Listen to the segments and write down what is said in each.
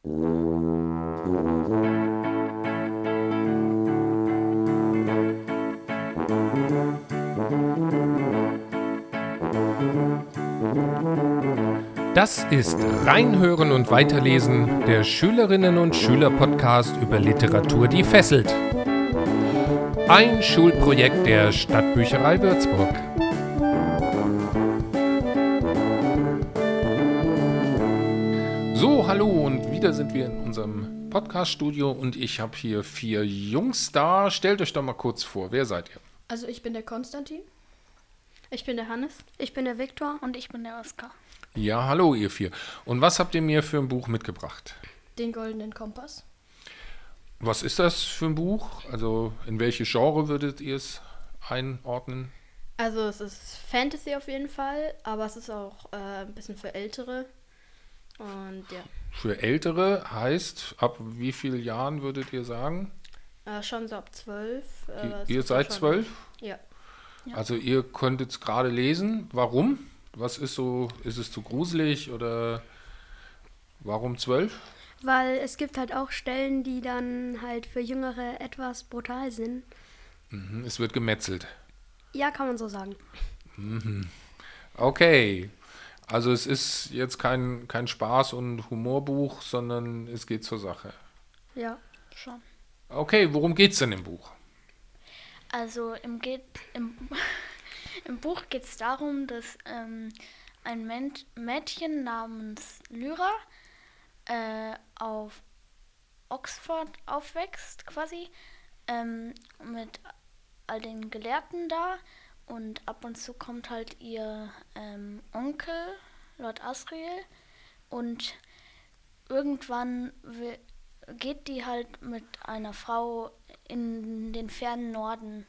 Das ist Reinhören und Weiterlesen, der Schülerinnen- und Schüler-Podcast über Literatur, die fesselt. Ein Schulprojekt der Stadtbücherei Würzburg. So, hallo und wieder sind wir in unserem Podcast-Studio und ich habe hier 4 Jungs da. Stellt euch doch mal kurz vor, wer seid ihr? Also ich bin der Konstantin. Ich bin der Hannes. Ich bin der Viktor. Und ich bin der Oskar. Ja, hallo ihr 4. Und was habt ihr mir für ein Buch mitgebracht? Den Goldenen Kompass. Was ist das für ein Buch? Also in welche Genre würdet ihr es einordnen? Also es ist Fantasy auf jeden Fall, aber es ist auch ein bisschen für Ältere. Und ja. Für Ältere heißt, ab wie vielen Jahren würdet ihr sagen? Schon so ab 12. Ihr seid 12? Ja. Also ihr konntet es gerade lesen. Warum? Was ist so, ist es zu gruselig oder warum 12? Weil es gibt halt auch Stellen, die dann halt für Jüngere etwas brutal sind. Es wird gemetzelt. Ja, kann man so sagen. Okay. Also es ist jetzt kein Spaß- und Humorbuch, sondern es geht zur Sache. Ja. Schon. Okay, worum geht's denn im Buch? Also im Buch geht es darum, dass ein Mädchen namens Lyra auf Oxford aufwächst quasi mit all den Gelehrten da und ab und zu kommt halt ihr Onkel, Lord Asriel, und irgendwann geht die halt mit einer Frau in den fernen Norden.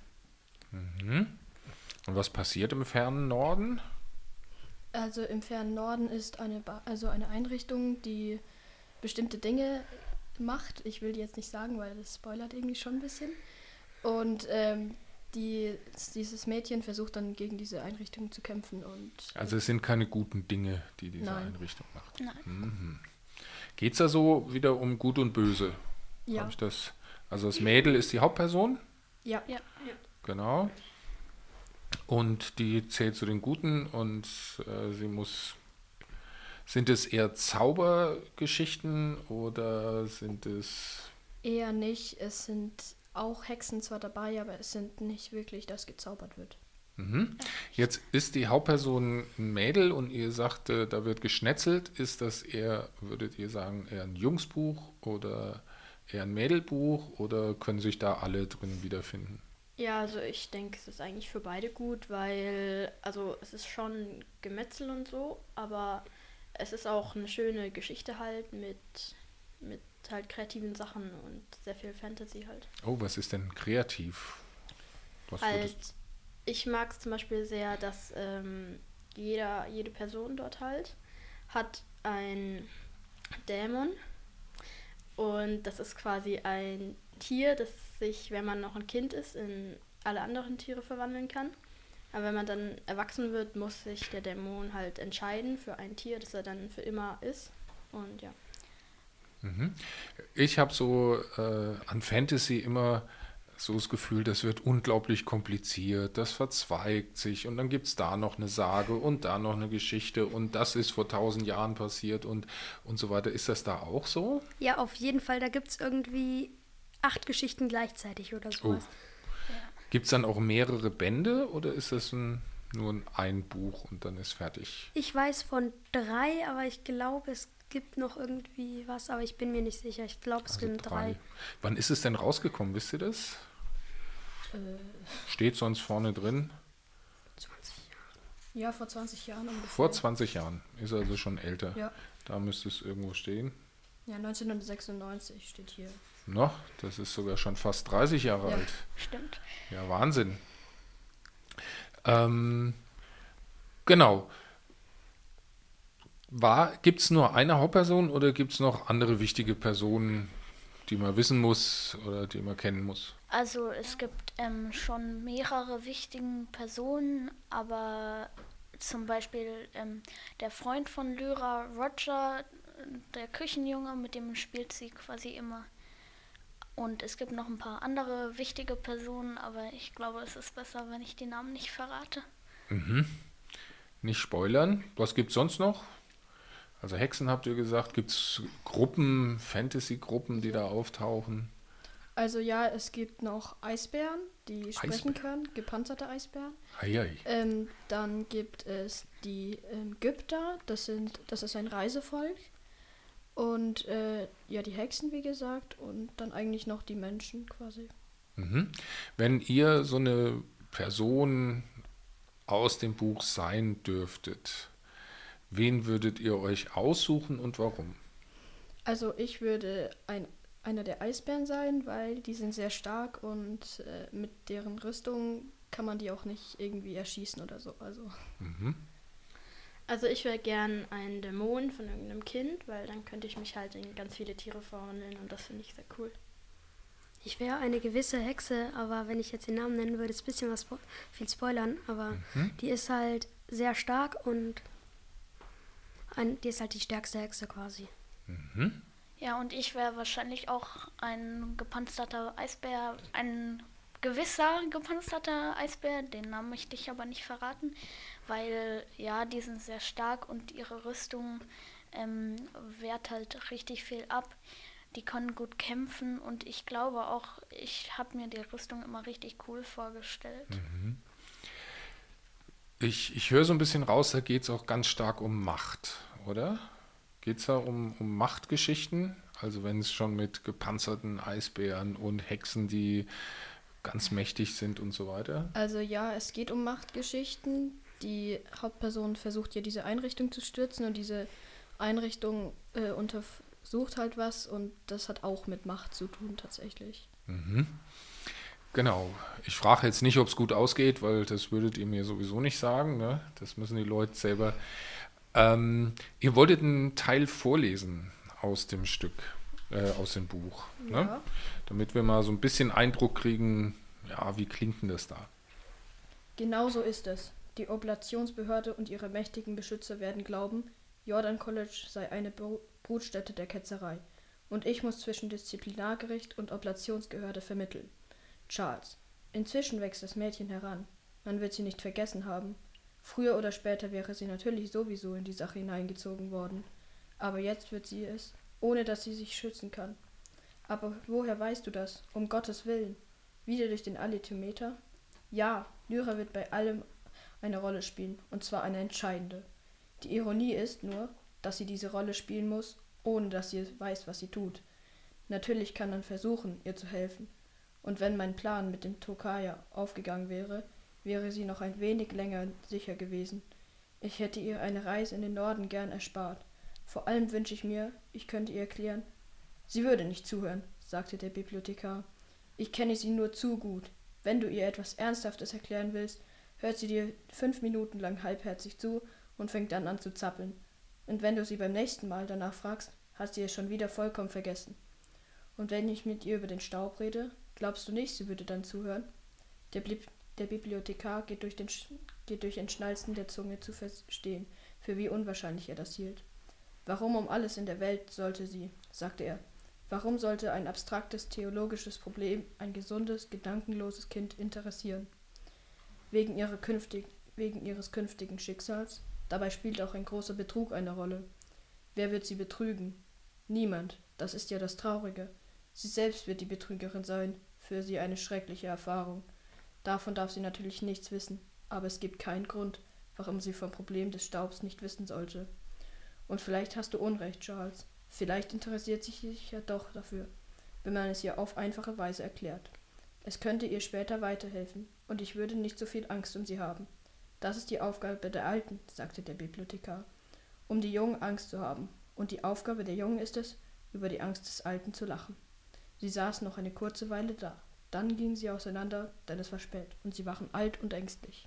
Und was passiert im fernen Norden? Also im fernen Norden ist eine Einrichtung, die bestimmte Dinge macht. Ich will die jetzt nicht sagen, weil das spoilert irgendwie schon ein bisschen. Und dieses Mädchen versucht dann gegen diese Einrichtung zu kämpfen. Also es sind keine guten Dinge, die diese Nein. Einrichtung macht. Nein. Geht es da so wieder um Gut und Böse? Ja. Hab ich das? Also das Mädel ist die Hauptperson, Ja. genau. Und die zählt zu den Guten und sind es eher Zaubergeschichten oder sind es... Eher nicht. Es sind auch Hexen zwar dabei, aber es sind nicht wirklich, dass gezaubert wird. Jetzt ist die Hauptperson ein Mädel und ihr sagt, da wird geschnetzelt. Ist das eher, würdet ihr sagen, eher ein Jungsbuch oder eher ein Mädelbuch oder können sich da alle drin wiederfinden? Ja, also ich denke, es ist eigentlich für beide gut, weil, also es ist schon Gemetzel und so, aber es ist auch eine schöne Geschichte halt mit halt kreativen Sachen und sehr viel Fantasy halt. Oh, was ist denn kreativ? Was Halt, ich mag es zum Beispiel sehr, dass jede Person dort halt hat einen Dämon und das ist quasi ein Tier, das sich, wenn man noch ein Kind ist, in alle anderen Tiere verwandeln kann. Aber wenn man dann erwachsen wird, muss sich der Dämon halt entscheiden für ein Tier, das er dann für immer ist. Und ja. Ich habe so an Fantasy immer so das Gefühl, das wird unglaublich kompliziert, das verzweigt sich und dann gibt es da noch eine Sage und da noch eine Geschichte und das ist vor 1000 Jahren passiert und so weiter. Ist das da auch so? Ja, auf jeden Fall. Da gibt es irgendwie 8 Geschichten gleichzeitig oder sowas. Gibt es dann auch mehrere Bände oder ist das nur ein Buch und dann ist fertig? Ich weiß von 3, aber ich glaube, es gibt noch irgendwie was, aber ich bin mir nicht sicher. Ich glaube, es sind 3. Wann ist es denn rausgekommen? Wisst ihr das? Steht sonst vorne drin? 20 Jahre. Ja, vor 20 Jahren ungefähr. Vor 20 Jahren. Ist also schon älter. Ja. Da müsste es irgendwo stehen. Ja, 1996 steht hier. Noch? Das ist sogar schon fast 30 Jahre alt. Stimmt. Ja, Wahnsinn. Genau. Gibt es nur eine Hauptperson oder gibt es noch andere wichtige Personen, die man wissen muss oder die man kennen muss? Also es gibt schon mehrere wichtige Personen, aber zum Beispiel der Freund von Lyra, Roger, der Küchenjunge, mit dem spielt sie quasi immer. Und es gibt noch ein paar andere wichtige Personen, aber ich glaube, es ist besser, wenn ich die Namen nicht verrate. Nicht spoilern. Was gibt's sonst noch? Also Hexen habt ihr gesagt. Gibt's Gruppen, Fantasy-Gruppen, die da auftauchen? Also ja, es gibt noch Eisbären, die sprechen Eisbären? können, gepanzerte Eisbären. Eiei. Dann gibt es die Gypter, das ist ein Reisevolk. Und ja, die Hexen, wie gesagt, und dann eigentlich noch die Menschen quasi. Wenn ihr so eine Person aus dem Buch sein dürftet, wen würdet ihr euch aussuchen und warum? Also ich würde einer der Eisbären sein, weil die sind sehr stark und mit deren Rüstung kann man die auch nicht irgendwie erschießen oder so. Also ich wäre gern ein Dämon von irgendeinem Kind, weil dann könnte ich mich halt in ganz viele Tiere verwandeln und das finde ich sehr cool. Ich wäre eine gewisse Hexe, aber wenn ich jetzt den Namen nennen würde, ist ein bisschen viel spoilern, aber die ist halt sehr stark und die ist halt die stärkste Hexe quasi. Ja, und ich wäre wahrscheinlich auch ein gepanzerter Eisbär, ein gewisser gepanzerter Eisbär, den Namen möchte ich aber nicht verraten, weil ja, die sind sehr stark und ihre Rüstung wehrt halt richtig viel ab. Die können gut kämpfen und ich glaube auch, ich habe mir die Rüstung immer richtig cool vorgestellt. Ich höre so ein bisschen raus, da geht es auch ganz stark um Macht, oder? Geht es da um Machtgeschichten? Also wenn es schon mit gepanzerten Eisbären und Hexen, die ganz mächtig sind und so weiter? Also ja, es geht um Machtgeschichten. Die Hauptperson versucht ja diese Einrichtung zu stürzen und diese Einrichtung untersucht halt was und das hat auch mit Macht zu tun tatsächlich. Genau. Ich frage jetzt nicht, ob es gut ausgeht, weil das würdet ihr mir sowieso nicht sagen. Ne? Das müssen die Leute selber. Ihr wolltet einen Teil vorlesen aus dem Stück, aus dem Buch, ne? Ja. Damit wir mal so ein bisschen Eindruck kriegen, ja, wie klingt denn das da? Genau so ist es. Die Oblationsbehörde und ihre mächtigen Beschützer werden glauben, Jordan College sei eine Brutstätte der Ketzerei. Und ich muss zwischen Disziplinargericht und Oblationsbehörde vermitteln. Charles. Inzwischen wächst das Mädchen heran. Man wird sie nicht vergessen haben. Früher oder später wäre sie natürlich sowieso in die Sache hineingezogen worden. Aber jetzt wird sie es, ohne dass sie sich schützen kann. Aber woher weißt du das? Um Gottes Willen. Wieder durch den Alethiometer? Ja, Lyra wird bei allem eine Rolle spielen, und zwar eine entscheidende. Die Ironie ist nur, dass sie diese Rolle spielen muss, ohne dass sie weiß, was sie tut. Natürlich kann man versuchen, ihr zu helfen. Und wenn mein Plan mit dem Tokaya aufgegangen wäre, wäre sie noch ein wenig länger sicher gewesen. Ich hätte ihr eine Reise in den Norden gern erspart. Vor allem wünsche ich mir, ich könnte ihr erklären. Sie würde nicht zuhören, sagte der Bibliothekar. Ich kenne sie nur zu gut. Wenn du ihr etwas Ernsthaftes erklären willst, hört sie dir 5 Minuten lang halbherzig zu und fängt dann an zu zappeln. Und wenn du sie beim nächsten Mal danach fragst, hat sie es schon wieder vollkommen vergessen. Und wenn ich mit ihr über den Staub rede, glaubst du nicht, sie würde dann zuhören? Der Bibliothekar geht durch ein Schnalzen der Zunge zu verstehen, für wie unwahrscheinlich er das hielt. Warum um alles in der Welt sollte sie, sagte er, warum sollte ein abstraktes theologisches Problem ein gesundes, gedankenloses Kind interessieren? Wegen ihres künftigen Schicksals? Dabei spielt auch ein großer Betrug eine Rolle. Wer wird sie betrügen? Niemand, das ist ja das Traurige. Sie selbst wird die Betrügerin sein, für sie eine schreckliche Erfahrung. Davon darf sie natürlich nichts wissen, aber es gibt keinen Grund, warum sie vom Problem des Staubs nicht wissen sollte. Und vielleicht hast du Unrecht, Charles. Vielleicht interessiert sie sich ja doch dafür, wenn man es ihr auf einfache Weise erklärt. Es könnte ihr später weiterhelfen, und ich würde nicht so viel Angst um sie haben. Das ist die Aufgabe der Alten, sagte der Bibliothekar, um die Jungen Angst zu haben. Und die Aufgabe der Jungen ist es, über die Angst des Alten zu lachen. Sie saßen noch eine kurze Weile da. Dann gingen sie auseinander, denn es war spät, und sie waren alt und ängstlich.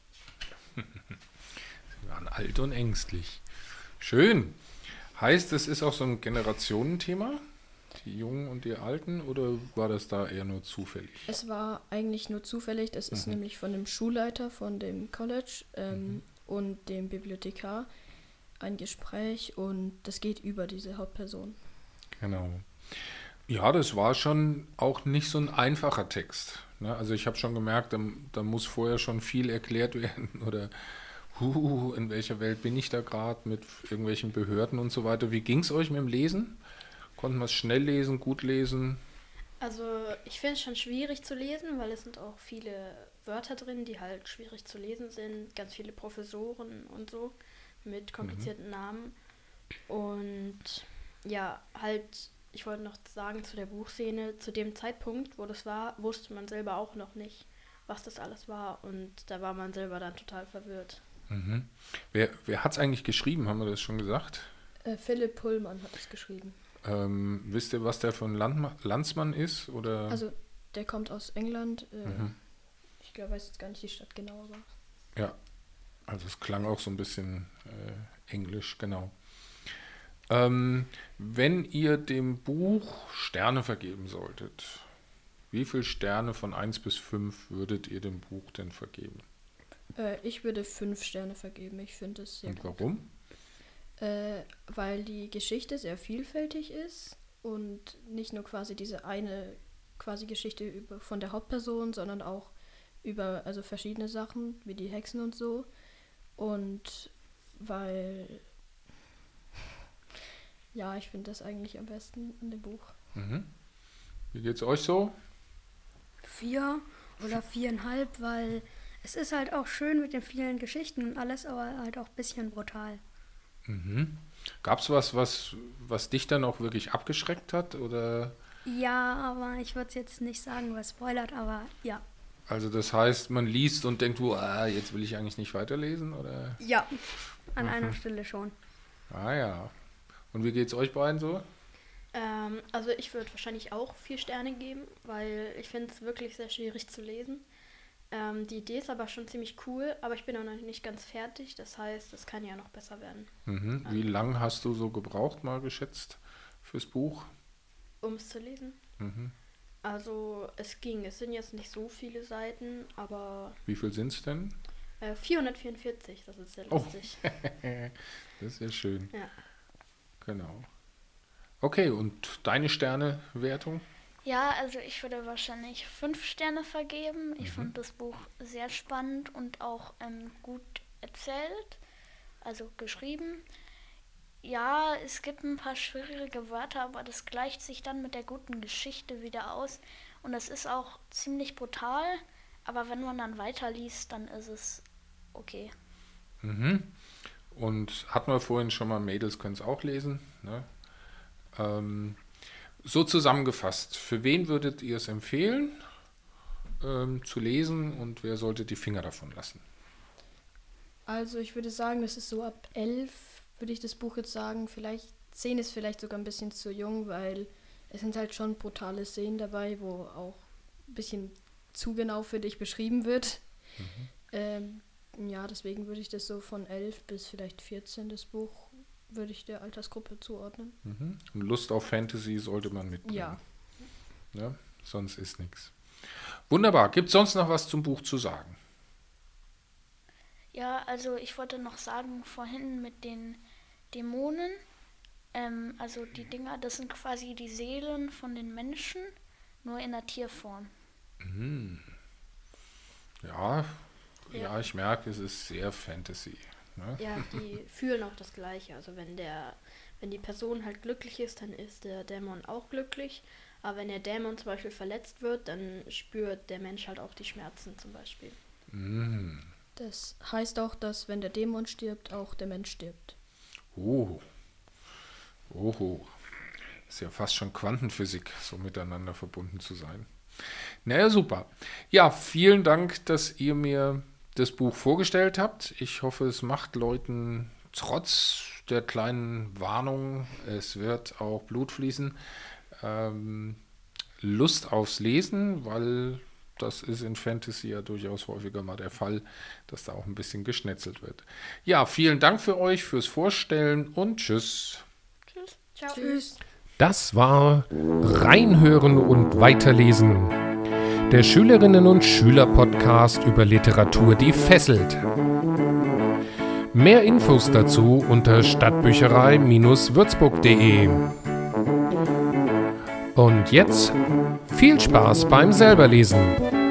Sie waren alt und ängstlich. Schön. Heißt, es ist auch so ein Generationenthema, die Jungen und die Alten, oder war das da eher nur zufällig? Es war eigentlich nur zufällig, es ist nämlich von dem Schulleiter von dem College und dem Bibliothekar ein Gespräch und das geht über diese Hauptperson. Genau. Ja, das war schon auch nicht so ein einfacher Text. Ne? Also ich habe schon gemerkt, da muss vorher schon viel erklärt werden oder in welcher Welt bin ich da gerade mit irgendwelchen Behörden und so weiter. Wie ging es euch mit dem Lesen? Konnten wir es schnell lesen, gut lesen? Also ich finde es schon schwierig zu lesen, weil es sind auch viele Wörter drin, die halt schwierig zu lesen sind. Ganz viele Professoren und so mit komplizierten Namen. Und ja, halt, ich wollte noch sagen zu der Buchszene, zu dem Zeitpunkt, wo das war, wusste man selber auch noch nicht, was das alles war. Und da war man selber dann total verwirrt. Mhm. Wer hat es eigentlich geschrieben, haben wir das schon gesagt? Philipp Pullman hat es geschrieben. Wisst ihr, was der für ein Landsmann ist? Oder? Also der kommt aus England. Ich glaube, weiß jetzt gar nicht die Stadt genau, aber... Ja, also es klang auch so ein bisschen englisch, genau. Wenn ihr dem Buch Sterne vergeben solltet, wie viele Sterne von 1 bis 5 würdet ihr dem Buch denn vergeben? Ich würde 5 Sterne vergeben. Ich finde es sehr Und gut. warum? Weil die Geschichte sehr vielfältig ist und nicht nur quasi diese eine quasi Geschichte von der Hauptperson, sondern auch über also verschiedene Sachen, wie die Hexen und so. Und weil, ja, ich finde das eigentlich am besten in dem Buch. Mhm. Wie geht's euch so? 4 oder 4,5, weil es ist halt auch schön mit den vielen Geschichten und alles, aber halt auch ein bisschen brutal. Mhm. Gab es was dich dann auch wirklich abgeschreckt hat? Oder? Ja, aber ich würde es jetzt nicht sagen, was spoilert, aber ja. Also das heißt, man liest und denkt, jetzt will ich eigentlich nicht weiterlesen? Oder? Ja, an einer Stelle schon. Ah ja. Und wie geht's euch beiden so? Also ich würde wahrscheinlich auch 4 Sterne geben, weil ich finde es wirklich sehr schwierig zu lesen. Die Idee ist aber schon ziemlich cool, aber ich bin auch noch nicht ganz fertig. Das heißt, es kann ja noch besser werden. Mhm. Wie lange hast du so gebraucht, mal geschätzt, fürs Buch? Um es zu lesen. Mhm. Also es ging. Es sind jetzt nicht so viele Seiten, aber... Wie viel sind es denn? 444, das ist sehr lustig. Das ist ja schön. Ja. Genau. Okay, und deine Sternewertung? Ja, also ich würde wahrscheinlich 5 Sterne vergeben. Ich fand das Buch sehr spannend und auch gut erzählt, also geschrieben. Ja, es gibt ein paar schwierige Wörter, aber das gleicht sich dann mit der guten Geschichte wieder aus. Und es ist auch ziemlich brutal, aber wenn man dann weiterliest, dann ist es okay. Mhm. Und hatten wir vorhin schon mal, Mädels können es auch lesen, ne? So zusammengefasst, für wen würdet ihr es empfehlen zu lesen und wer sollte die Finger davon lassen? Also ich würde sagen, das ist so ab 11, würde ich das Buch jetzt sagen. Vielleicht 10 ist vielleicht sogar ein bisschen zu jung, weil es sind halt schon brutale Szenen dabei, wo auch ein bisschen zu genau für dich beschrieben wird. Ja, deswegen würde ich das so von 11 bis vielleicht 14, das Buch, würde ich der Altersgruppe zuordnen. Mhm. Und Lust auf Fantasy sollte man mitbringen. Ja. Ja, sonst ist nichts. Wunderbar. Gibt es sonst noch was zum Buch zu sagen? Ja, also ich wollte noch sagen, vorhin mit den Dämonen, also die Dinger, das sind quasi die Seelen von den Menschen, nur in der Tierform. Ja, ich merke, es ist sehr Fantasy. Ne? Ja, die fühlen auch das Gleiche. Also wenn die Person halt glücklich ist, dann ist der Dämon auch glücklich. Aber wenn der Dämon zum Beispiel verletzt wird, dann spürt der Mensch halt auch die Schmerzen zum Beispiel. Das heißt auch, dass wenn der Dämon stirbt, auch der Mensch stirbt. Oho. Ist ja fast schon Quantenphysik, so miteinander verbunden zu sein. Naja, super. Ja, vielen Dank, dass ihr mir das Buch vorgestellt habt. Ich hoffe, es macht Leuten trotz der kleinen Warnung, es wird auch Blut fließen, Lust aufs Lesen, weil das ist in Fantasy ja durchaus häufiger mal der Fall, dass da auch ein bisschen geschnetzelt wird. Ja, vielen Dank für euch, fürs Vorstellen und tschüss. Tschüss. Ciao. Tschüss. Das war Reinhören und Weiterlesen, der Schülerinnen- und Schüler-Podcast über Literatur, die fesselt. Mehr Infos dazu unter stadtbücherei-würzburg.de. Und jetzt viel Spaß beim Selberlesen.